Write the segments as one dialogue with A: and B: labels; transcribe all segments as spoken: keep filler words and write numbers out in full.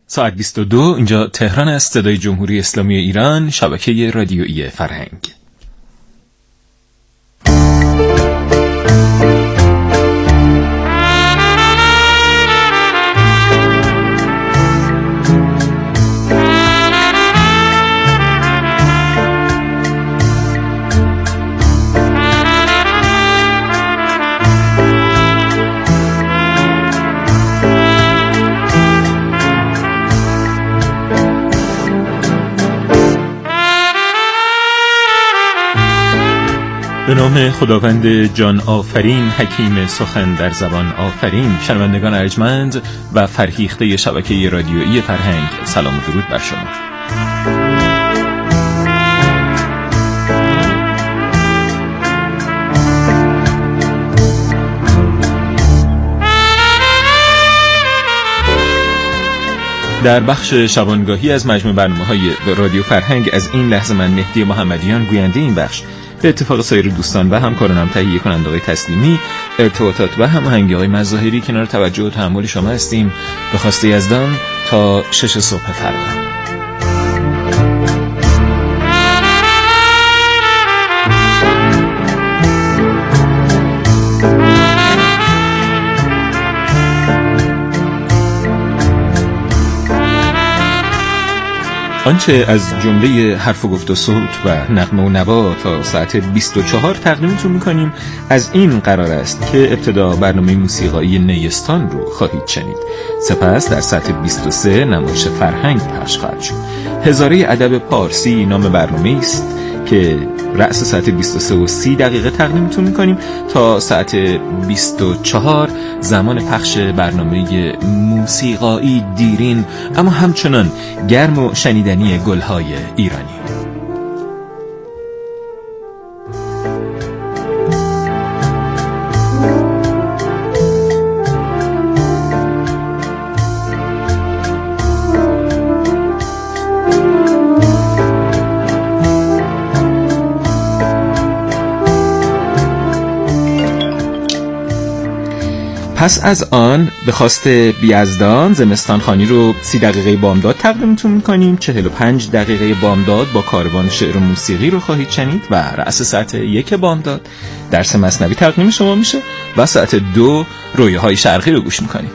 A: ساعت بیست و دو اینجا تهران است، صدای جمهوری اسلامی ایران، شبکه رادیویی فرهنگ. به نام خداوند جان آفرین، حکیم سخن در زبان آفرین. شنوندگان ارجمند و فرهیخته شبکه رادیویی فرهنگ، سلام و درود بر شما. در بخش شبانگاهی از مجموع برنامه‌های رادیو فرهنگ از این لحظه من مهدی محمدیان، گوینده این بخش، به اتفاق سایر دوستان و همکارانم تهیه کننده آقای تسلیمی، ارتباطات و هماهنگی آقای مظاهری کنار توجه و تحمل شما هستیم. به خواسته یزدان تا شش صبح فردا. آنچه از جمله حرف و گفت و صوت و نغمه و نوا تا ساعت بیست و چهار تقدیمتون میکنیم از این قرار است که ابتدا برنامه موسیقایی نیستان رو خواهید شنید. سپس در ساعت بیست و سه نمایش فرهنگ پخش خواهد شد. هزاره ادب پارسی نام برنامه است که رأس ساعت بیست و سه و سی دقیقه تقدیمتون میکنیم تا ساعت بیست و چهار، زمان پخش برنامه موسیقایی دیرین اما همچنان گرم و شنیدنی گلهای ایرانی. پس از آن به خواست بیازدان زمستان خانی رو سی دقیقه بامداد تقدیمتون میکنیم. چهل و پنج دقیقه بامداد با کاروان شعر و موسیقی رو خواهید شنید و رأس ساعت یک بامداد درس مثنوی تقدیم شما میشه و ساعت دو رویاهای شرقی رو گوش میکنیم.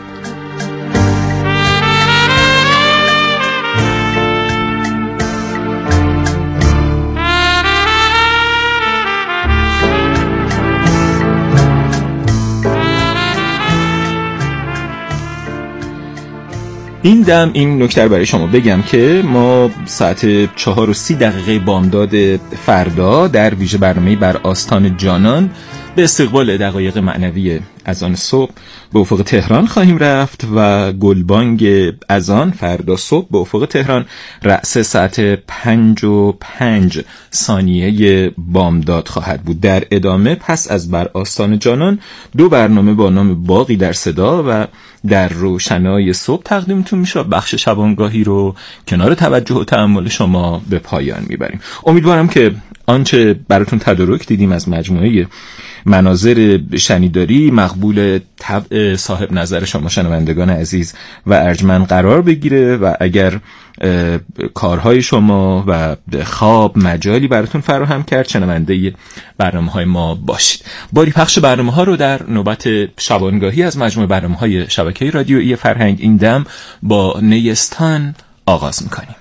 A: این دم این نکته برای شما بگم که ما ساعت چهار و سی دقیقه بامداد فردا در ویژه برنامه بر آستان جانان به استقبال دقایق معنوی اذان صبح به افق تهران خواهیم رفت و گلبانگ اذان فردا صبح به افق تهران رأس ساعت پنج و پنج ثانیه بامداد خواهد بود. در ادامه پس از بر آستان جانان دو برنامه با نام باقی در صدا و در روشنای صبح تقدیمتون میشه. بخش شبانگاهی رو کنار توجه و تأمل شما به پایان میبریم. امیدوارم که آنچه براتون تدارک دیدیم از مجموعه مناظر شنیداری مقبول طبع صاحب نظر شما شنوندگان عزیز و ارجمند قرار بگیره و اگر کارهای شما و خواب مجالی براتون فراهم کرد شنونده برنامه‌های ما باشید. باری پخش برنامه‌ها رو در نوبت شبانگاهی از مجموعه برنامه‌های شبکه رادیویی فرهنگ این دم با نیستان آغاز می‌کنیم.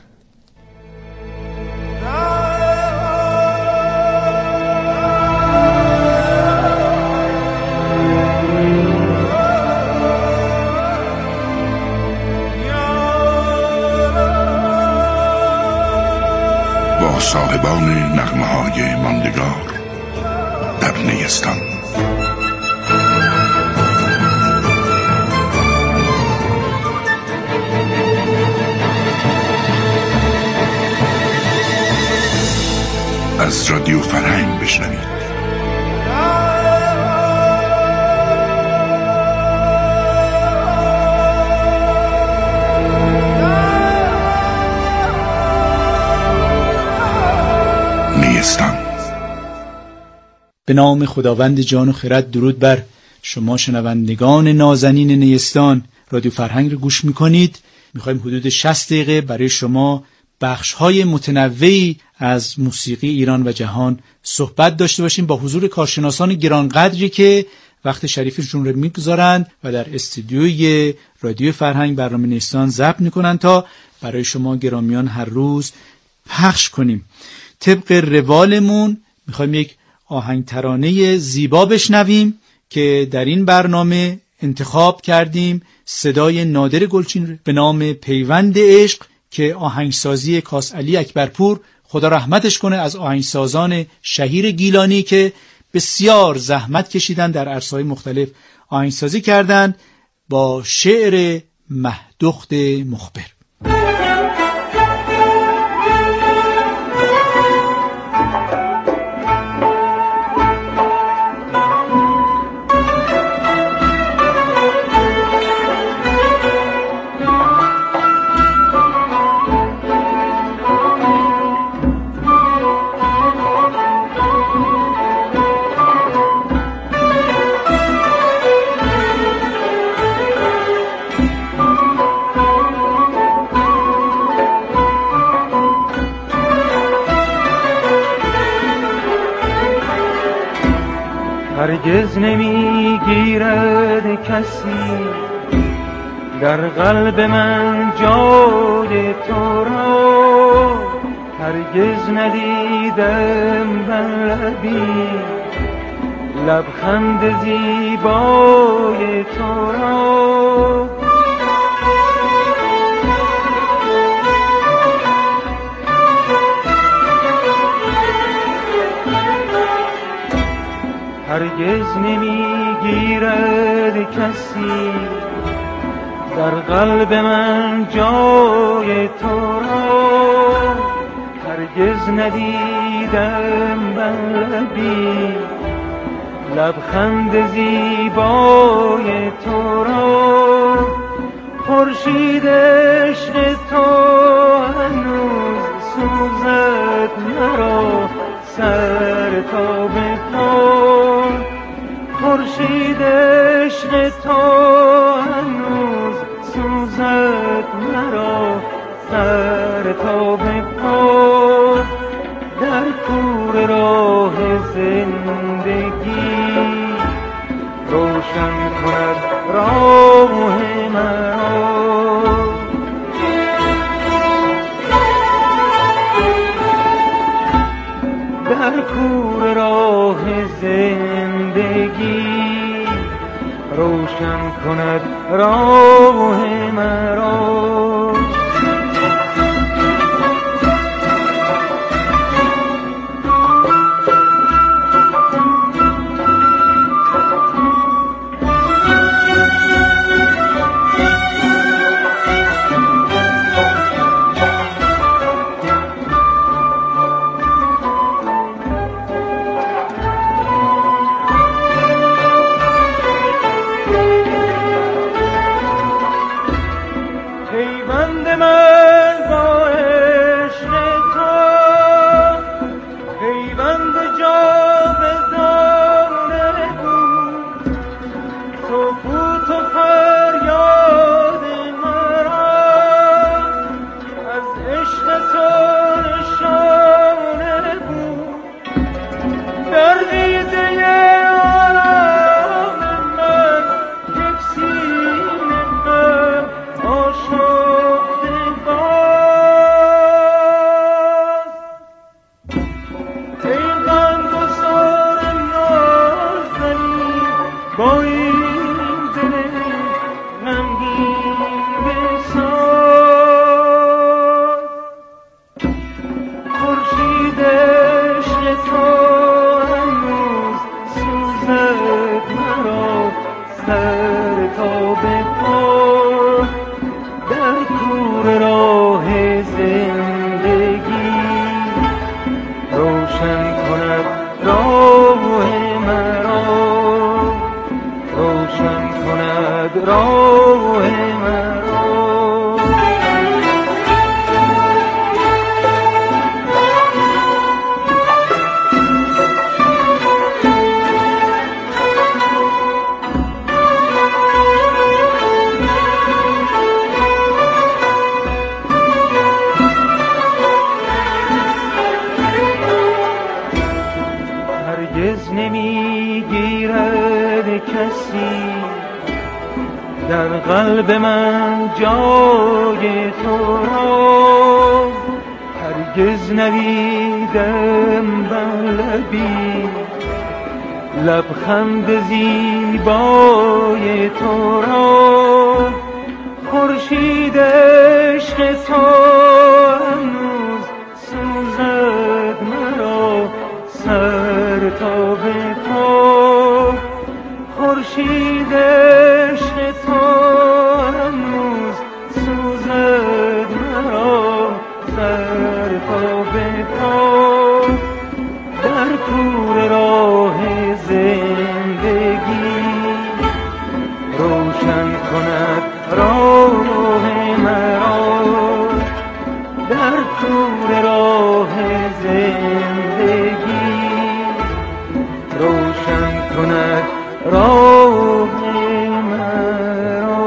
B: با صاحبان نغمه‌های ماندگار در نیستان. از رادیو فرهنگ بشنوید. نیستان.
C: به نام خداوند جان و خرد. درود بر شما شنوندگان نازنین نیستان. رادیو فرهنگ رو گوش میکنید. میخوایم حدود شصت دقیقه برای شما بخش‌های متنوعی از موسیقی ایران و جهان صحبت داشته باشیم با حضور کارشناسان گرانقدری که وقت شریفشون رو میگذارن و در استودیوی رادیو فرهنگ برنامه نیستان ضبط میکنن تا برای شما گرامیان هر روز پخش کنیم. طبق روالمون میخوایم یک آهنگ ترانه زیبا بشنویم که در این برنامه انتخاب کردیم صدای نادر گلچین به نام پیوند عشق که آهنگسازی کاس علی اکبرپور خدا رحمتش کنه از آهنگسازان شهیر گیلانی که بسیار زحمت کشیدن در عرصه‌های مختلف آهنگسازی کردند با شعر مهدخت مخبر.
D: هرگز نمیگیرد کسی در قلب من جای تو را، هرگز ندیدم بر لبی لبخند زیبای تو را. هرگز نمیگیرد کسی در قلب من جای تو را، هرگز ندیدم بر لبی لبخند زیبای تو را. خورشید عشق تو هنوز سوزد مرا سر تا به پا، خورشید عشق تو هنوز سوزد مرا سر تا به پا. در کور راه زندگی روشن کند راه مرا، در کور راه زندگی روشن کند راه مرا. در قلب من جای تو را هرگز ندیدم بر لبی لبخند زیبای تو را خورشید عشق تو هنوز سوزد مرا سر تا به پا خورشید عشق تو هنوز سوزد مرا سر تا به پا در کور راه زندگی روشن کند راه مرا در کور راه زندگی روشن کند راه مرا.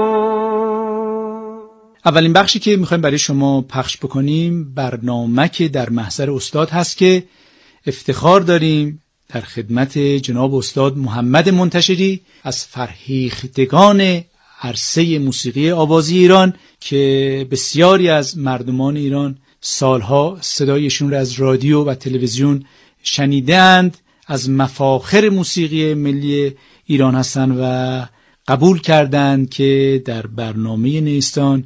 C: اولین بخشی که میخوایم برای شما پخش بکنیم برنامه که در محضر استاد هست که افتخار داریم در خدمت جناب استاد محمد منتشری از فرهیختگان عرصه موسیقی آوازی ایران که بسیاری از مردمان ایران سالها صدایشون را از رادیو و تلویزیون شنیدند، از مفاخر موسیقی ملی ایران هستند و قبول کردند که در برنامه نیستان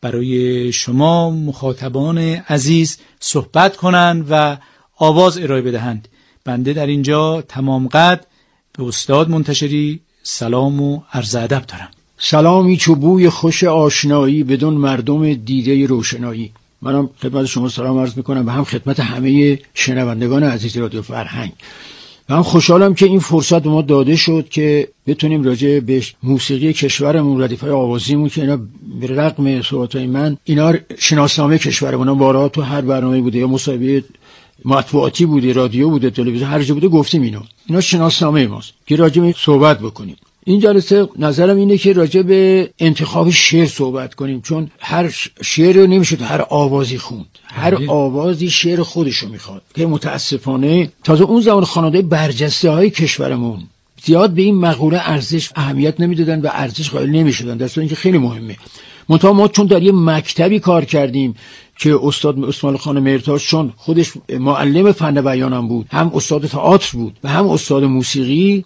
C: برای شما مخاطبان عزیز صحبت کنند و آواز ارائه بدهند. بنده در اینجا تمام قد به استاد منتشری سلام و عرض ادب دارم.
E: سلامی چوبوی خوش آشنایی بدون مردم دیده روشنایی. منم خدمت شما سلام عرض میکنم و هم خدمت همه شنوندگان عزیز رادیو فرهنگ. و هم خوشحالم که این فرصت به ما داده شد که بتونیم راجع به موسیقی کشورمون، ردیفای آوازیمون که اینا به رغم صحبت‌های من اینا شناسنامه کشورمون بارها تو هر برنامه بوده یا مصاحبه مطبوعاتی بوده، رادیو بوده، تلویزیون، هر جا بوده گفتیم اینو. اینا شناسنامه ماست که راجع به صحبت بکنیم. این جلسه نظرم اینه که راجع به انتخاب شعر صحبت کنیم، چون هر شعر رو نمیشه تو هر آوازی خوند. هر آوازی شعر خودشو میخواد که متاسفانه تازه اون زمان خواننده برجسته های کشورمون زیاد به این مقوله ارزش اهمیت نمیدادن و ارزش قائل نمیشدن، در صورتی که خیلی مهمه. منتها ما چون در یه مکتبی کار کردیم که استاد اسماعیل خان مرتاش چون خودش معلم فن بیانم بود، هم استاد تئاتر بود و هم استاد موسیقی،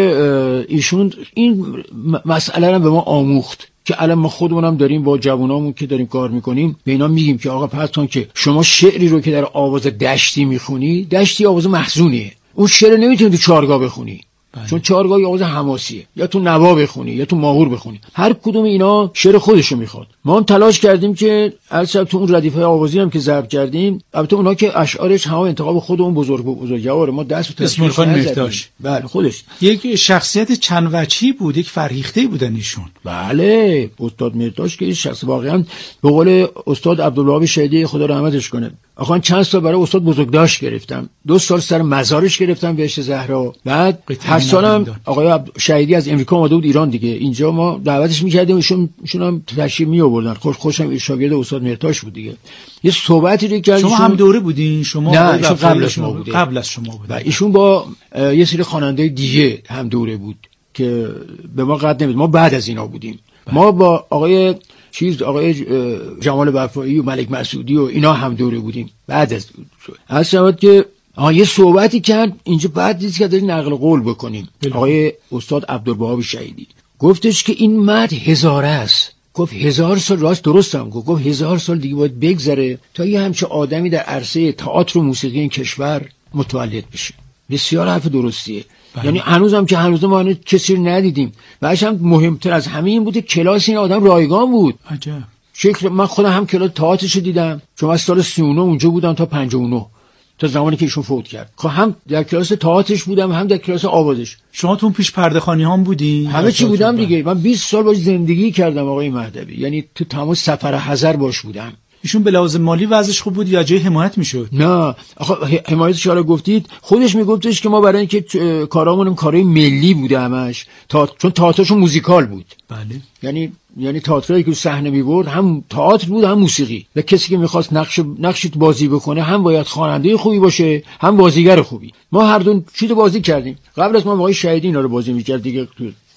E: که ایشون این مسئله رو به ما آموخت که الان ما خودمونم داریم با جوانامون که داریم کار میکنیم به اینا میگیم که آقا پس که شما شعری رو که در آواز دشتی میخونی، دشتی آواز محزونیه، اون شعر نمیتونی تو چارگاه بخونی. بله. چون چارگاه آواز حماسیه، یا تو نوا بخونی یا تو ماهور بخونی، هر کدوم اینا شعر خودشو میخواد. ما هم تلاش کردیم که البته تو اون ردیفه آوازی هم که ضبط کردیم، البته اونا که اشعارش هم انتخاب خودمون بزرگ بزرگوار ما دست به
C: اسماعیل خان مرتاش.
E: بله خودش
C: یک شخصیت چند وجهی بود، یک فرهیخته بودن ایشون.
E: بله استاد مرتاش که شخص واقعا به قول استاد عبدالوهاب شهیدی خدا رحمتش کنه، آخه چند سال برای استاد بزرگداشت گرفتم، دو سال سر مزارش گرفتم بهشت زهرا، بعد هر سالم آقای شهیدی از امریکا اومده بود ایران دیگه، اینجا ما دعوتش می‌کردیم، ایشون ایشون هم تشریف می‌آوردن. خوش خوشم شاگرد استاد مرتاش بود دیگه. یه صحبتی رو کردیم.
C: شما هم دوره بودین؟ شما
E: نه ایشون قبل از ما بود.
C: قبل از شما بود.
E: و ایشون با یه سری خواننده دیگه هم دوره بود که به ما قد نمی‌داد. ما بعد از اینا بودیم. بله. ما با آقای چیز آقای جمال وفایی و ملک مسعودی و اینا هم دوره بودیم. بعد از از شود که آها یه صحبتی کرد اینجا، بعد دید که داریم نقل قول بکنیم. بله. آقای استاد عبدالوهاب شهیدی گفتش که این متن هزاره است. گفت هزار سال، راست درستم گفت، گفت هزار سال دیگه باید بگذره تا یه همچه آدمی در عرصه تئاتر و موسیقی این کشور متولد بشه. بسیار حرف درستیه. بله. یعنی هنوزم که هنوز ما هنوز کسی رو ندیدیم و هم مهمتر از همه این بوده کلاس این آدم رایگان بود.
C: عجب.
E: شکل من خودم هم کلاس تئاترش دیدم، چون از سال سی و نه اونجا بودم تا پنجاه و نه، تا زمانی که ایشون فوت کرد. خب هم در کلاس تئاترش بودم هم در کلاس آوازش.
C: شما تو پیش پرده خانی هم بودی؟
E: همه چی بودم دیگه. من بیست سال باش زندگی کردم آقای مهدوی، یعنی تو تمام سفر حضر باش بودم.
C: ایشون به لحاظ مالی وضعش خوب بود یا جای حمایت میشد؟
E: نه آخه حمایتش رو گفتید، خودش میگفتش که ما برای اینکه کارامون کارای ملی بوده همش، تا چون تئاترشون موزیکال بود.
C: بله.
E: یعنی یعنی تئاتری که صحنه میبرد هم تئاتر بود هم موسیقی، و کسی که میخواست نقش نقشی بازی بکنه هم باید خواننده خوبی باشه هم بازیگر خوبی. ما هر دو چیزو بازی کردیم. قبل از ما آقای شهیدی اینا رو بازی میکرد دیگه، تو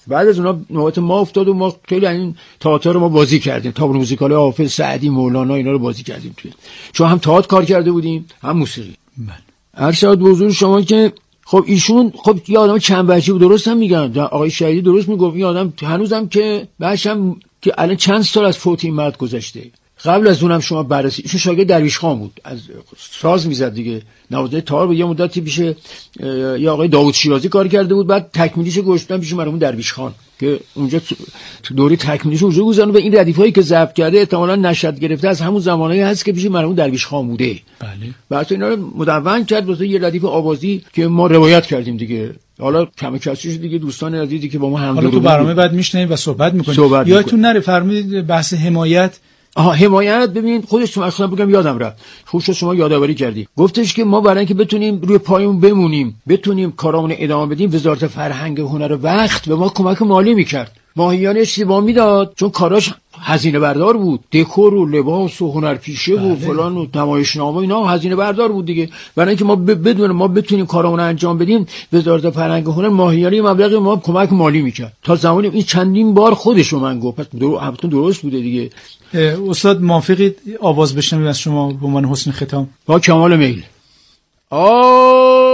E: بعد از اونها نوبت ما افتاد و ما خیلی این تئاتر رو ما بازی کردیم، تابلو موزیکال حافظ، سعدی، مولانا اینا رو بازی کردیم توی، چون هم تئاتر کار کرده بودیم هم موسیقی. ارشاد به حضور شما که خب ایشون خب یه آدم چند بچه بود، درست هم میگن آقای شهیدی درست میگفت، این آدم هنوزم که بچه‌م که الان چند سال از فوت این مرد گذشته، قبل از اونم شما بررسی ایشون شاگرد درویش خان بود، از ساز میزد دیگه، نوازنده تار بود، یه مدتی پیش یا آقای داوود شیرازی کار کرده بود، بعد تکمیلیش گذاشتن پیش مرحوم درویش خان که اونجا دوره تکمیلیش اونجا گذاشتن و این ردیفایی که ضبط کرده احتمالاً نشد گرفته از همون زمانایی هست که پیش مرحوم درویش خان بوده.
C: بله.
E: بعد اینا رو مدون کرد واسه یه ردیف آوازی که ما روایت کردیم دیگه. حالا کم کسیش دیگه دوستان عزیزی که با ما هم
C: حالا تو برنامه بعد میشنیم و صحبت میکنیم. یادتون نره فرمودید بحث حمایت.
E: آها حمایت، ببین خودش اصلا بگم یادم رفت، خوب شد شما یادآوری کردی. گفتش که ما برای اینکه بتونیم روی پایمون بمونیم، بتونیم کارامون ادامه بدیم، وزارت فرهنگ و هنر و وقت به ما کمک مالی میکرد. ماهیانه اشتباه میداد چون کاراش هزینه بردار بود، دکور و لباس و هنرپیشه و فلان و نمایشنامه اینا هزینه بردار بود دیگه. برای اینکه ما بدون ما بتونیم کارامون انجام بدیم، وزارت فرهنگ و هنر ماهیانه مبلغ ما کمک مالی میکرد. تا زمانی این چندین بار خودشو من گفت، پس درست درست بوده دیگه.
C: استاد موافقید آواز بشنویم از شما به عنوان حسن ختام؟
E: با کمال میل. آه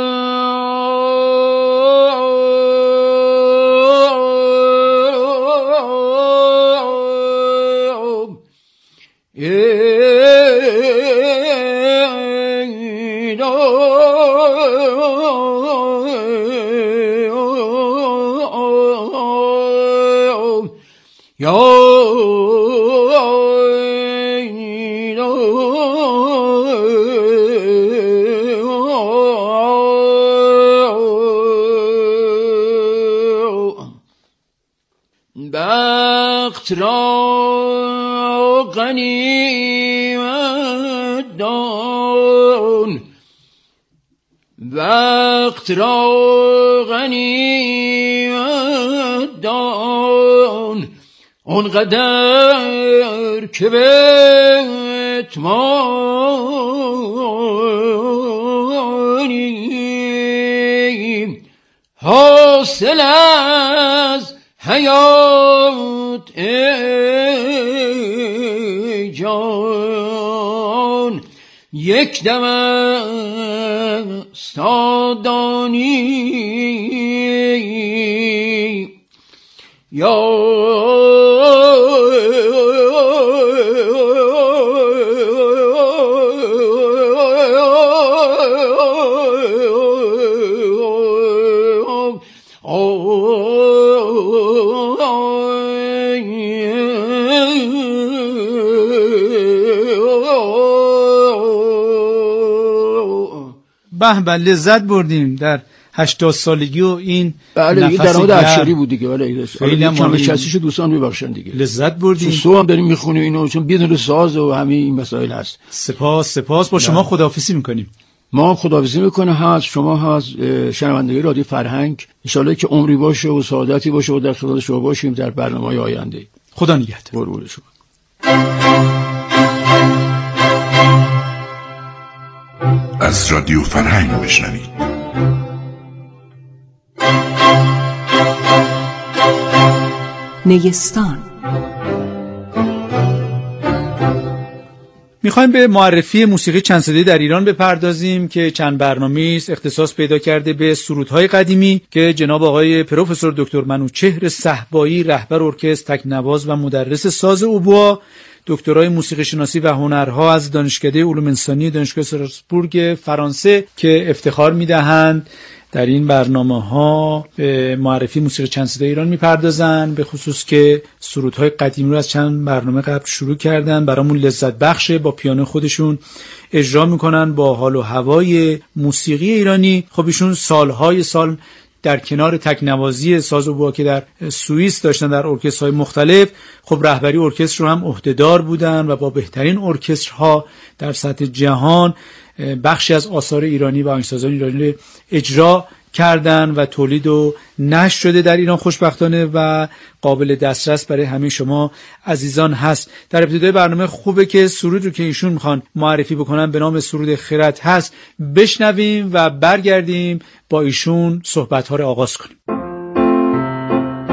E: بخت را غنیمت دان، وقت را غنیمت دان، اونقدر که بتمانی حاصل از حیات ای جان، یک دم استادانی یا
C: به به لذت بردیم در هشتاد سالگی و این
E: بله
C: نفس
E: در حد افشاری بود دیگه. بله
C: خیلی
E: کم کسیشو دوستان میبخشن دیگه.
C: لذت بردیم.
E: سو هم داریم میخونیم اینو چون بدون ساز و همه این مسائل هست.
C: سپاس سپاس. با شما خداحافظی میکنیم.
E: ما خداحافظی میکنه هست شما هست شنوندگان رادیو فرهنگ، ان شاءالله که عمری باشه و سعادتی باشه و در خدمت شما باشیم در برنامه‌های آینده.
C: خدا نگهدار.
E: قربون شما.
B: از رادیو فرهنگ بشنوید.
F: نیستان.
C: میخوایم به معرفی موسیقی چند صدایی در ایران بپردازیم که چند برنامه‌ای است اختصاص پیدا کرده به سرودهای قدیمی که جناب آقای پروفسور دکتر منوچهر صهبایی، رهبر ارکستر، تکنواز و مدرس ساز اوبوا، دکترای موسیقی شناسی و هنرها از دانشکده علوم انسانی دانشگاه استراسبورگ فرانسه که افتخار میدهند در این برنامه‌ها به معرفی موسیقی چند صدایی ایران میپردازن، به خصوص که سرودهای قدیمی رو از چند برنامه قبل شروع کردن، برامون لذت بخشه، با پیانو خودشون اجرا میکنن با حال و هوای موسیقی ایرانی. خب ایشون سالهای سال در کنار تکنوازی ساز اوبوا که در سوئیس داشتن در ارکسترهای مختلف، خب رهبری ارکستر رو هم عهدهدار بودن و با بهترین ارکسترها در سطح جهان بخشی از آثار ایرانی و آهنگسازان ایرانی اجرا کردن و تولید و نشر شده در ایران خوشبختانه و قابل دسترس برای همه شما عزیزان هست. در ابتدای برنامه خوبه که سرود رو که ایشون میخوان معرفی بکنن به نام سرود خرد هست بشنویم و برگردیم با ایشون صحبت‌ها رو آغاز کنیم.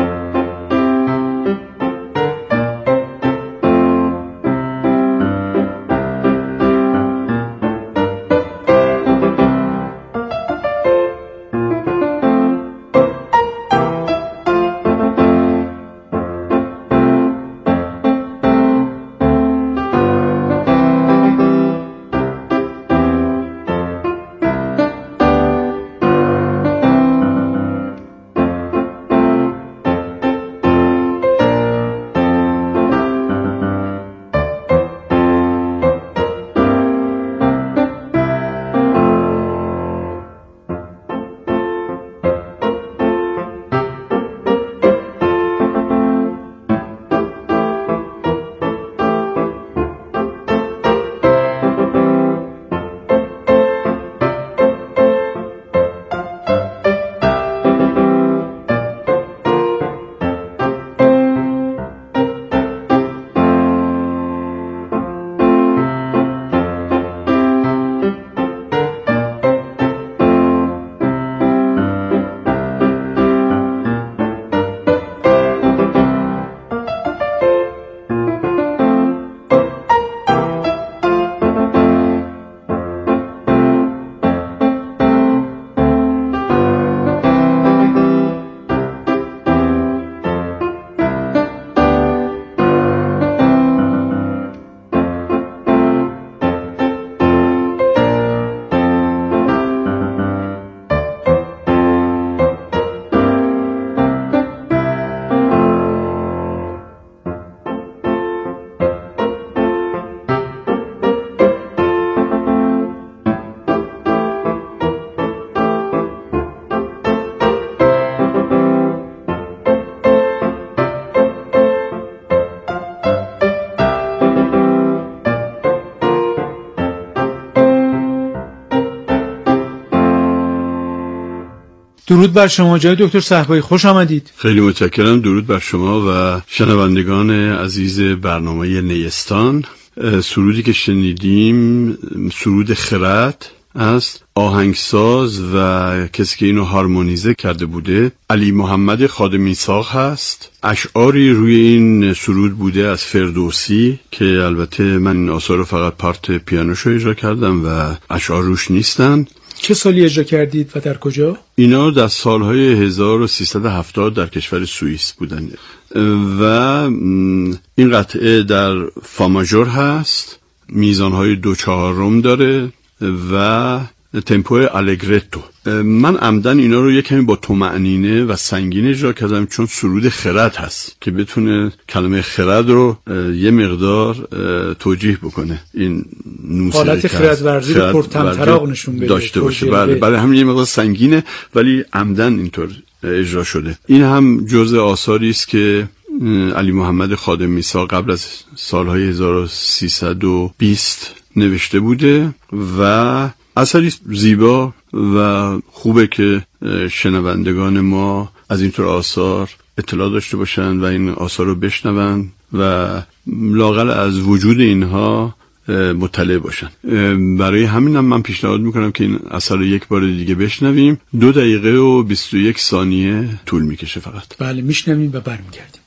C: درود بر شما جای دکتر صحبایی، خوش آمدید.
F: خیلی متشکرم. درود بر شما و شنوندگان عزیز برنامه نیستان. سرودی که شنیدیم سرود خرد است. آهنگساز و کسی که اینو هارمونیزه کرده بوده علی محمد خادم میثاق هست. اشعاری روی این سرود بوده از فردوسی که البته من این آثار رو فقط پارت پیانوشو اجرا کردم و اشعار روش نیستن.
C: چه سالی اجرا کردید و در کجا؟
F: اینا در سالهای هزار و سیصد و هفتاد در کشور سوئیس بودن و این قطعه در فا ماژور هست، میزانهای دو چهارم داره و تمپو آلگرتو. من عمدن اینا رو یک کمی با طمأنینه و سنگین اجرا کردم چون سرود خرد هست که بتونه کلمه خرد رو یه مقدار توجیه بکنه. این موسیقی
C: حالت خرد ورزی رو پرطمطراق نشون بده
F: داشته باشه. بله برای همین یه مقدار سنگینه ولی عمدن اینطور اجرا شده. این هم جزء آثاری است که علی محمد خادم میثاق قبل از سالهای هزار و سیصد و بیست نوشته بوده و اثری زیبا و خوبه که شنوندگان ما از اینطور آثار اطلاع داشته باشن و این آثار رو بشنون و لااقل از وجود اینها مطلع باشن. برای همین هم من پیشنهاد میکنم که این اثر رو یک بار دیگه بشنویم. دو دقیقه و بیست و یک ثانیه طول میکشه فقط.
C: بله میشنویم و برمیگردیم.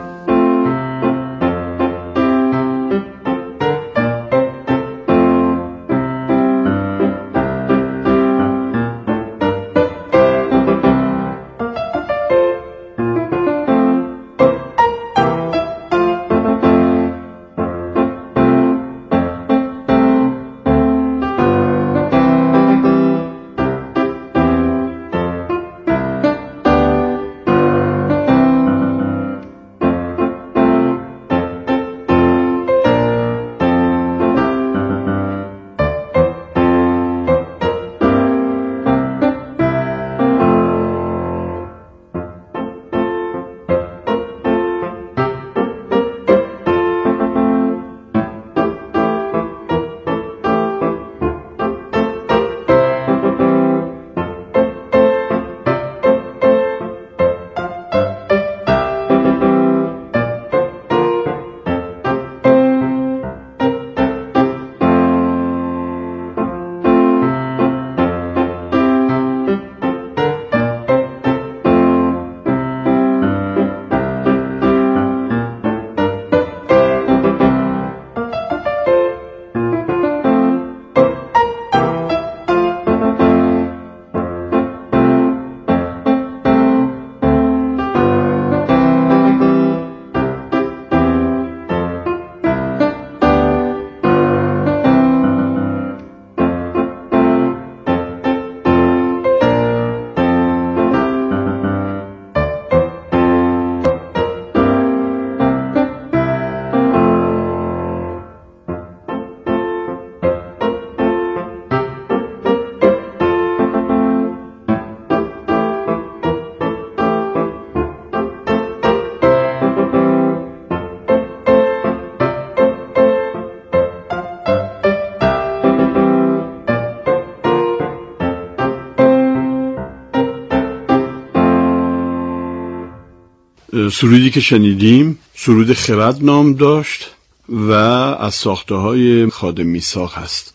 F: سرودی که شنیدیم سرود خرد نام داشت و از ساخته های خادم میثاق هست.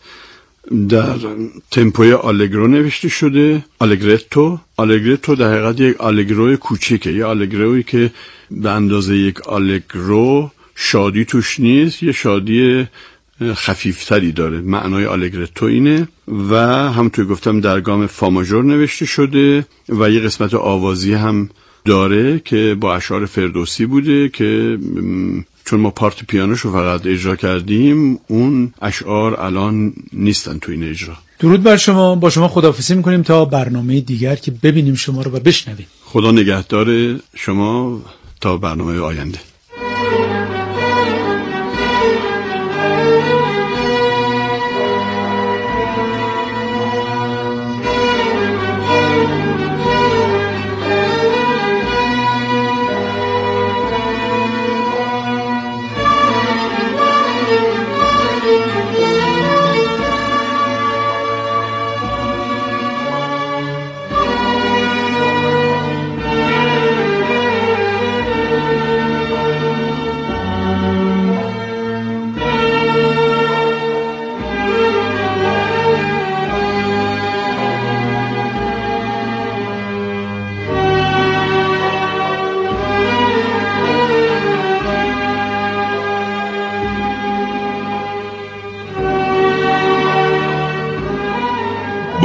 F: در تمپوی آلگرو نوشته شده، آلگرتو. آلگرتو در حقیقت یک آلگرو کوچیکه، یه آلگرویی که به اندازه یک آلگرو شادی توش نیست، یه شادی خفیفتری داره. معنای آلگرتو اینه و همونطور گفتم در گام فا ماژور نوشته شده و یه قسمت آوازی هم داره که با اشعار فردوسی بوده که چون ما پارت پیانوشو فقط اجرا کردیم اون اشعار الان نیستن تو این اجرا.
C: درود بر شما. با شما خداحافظی میکنیم تا برنامه دیگر که ببینیم شما رو و بشنویم.
F: خدا نگهدار شما تا برنامه آینده.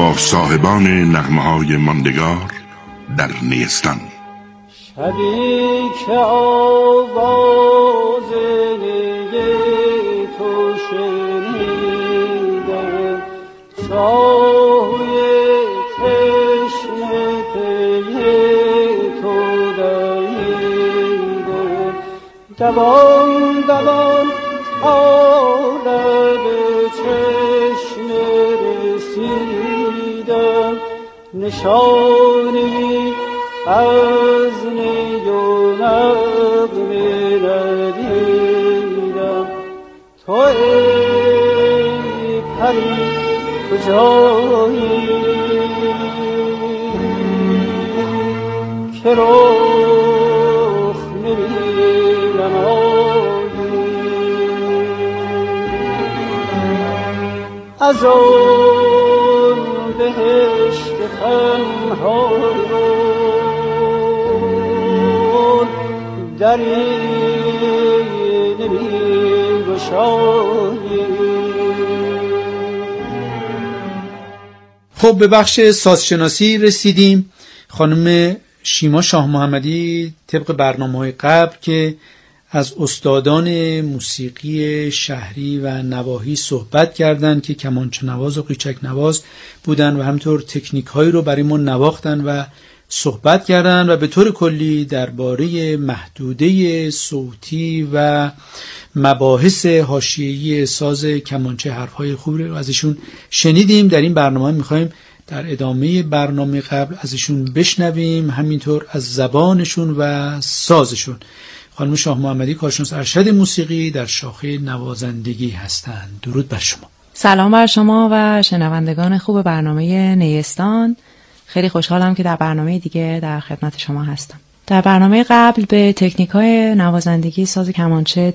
B: با صاحبان نغمه‌های ماندگار در نیستان.
D: شبی که آواز نیه تو شنیدم، چاهوی تشنه پی تو دویدم، دوان دوان تا لب چشمه رسیدم، نشانی از نی و نغمه ندیدم. تو ای پری کجایی که رخ نمی از اون بهشت خمهارون دری نمی گشایی.
C: خب به بخش سازشناسی رسیدیم. خانم شیما شاه محمدی طبق برنامه‌های قبل که از استادان موسیقی شهری و نواحی صحبت کردند که کمانچه نواز و قیچک نواز بودن و همینطور تکنیک هایی رو برای ما نواختن و صحبت کردن و به طور کلی درباره محدوده صوتی و مباحث حاشیه‌ای ساز کمانچه حرفهای خوبی رو ازشون شنیدیم. در این برنامه می‌خوایم در ادامه برنامه قبل ازشون بشنویم، همینطور از زبانشون و سازشون. خانم شاه محمدی کارشناس ارشد موسیقی در شاخه نوازندگی هستند. درود بر شما.
G: سلام بر شما و شنوندگان خوب برنامه نیستان. خیلی خوشحالم که در برنامه دیگه در خدمت شما هستم. در برنامه قبل به تکنیک‌های نوازندگی ساز کمانچه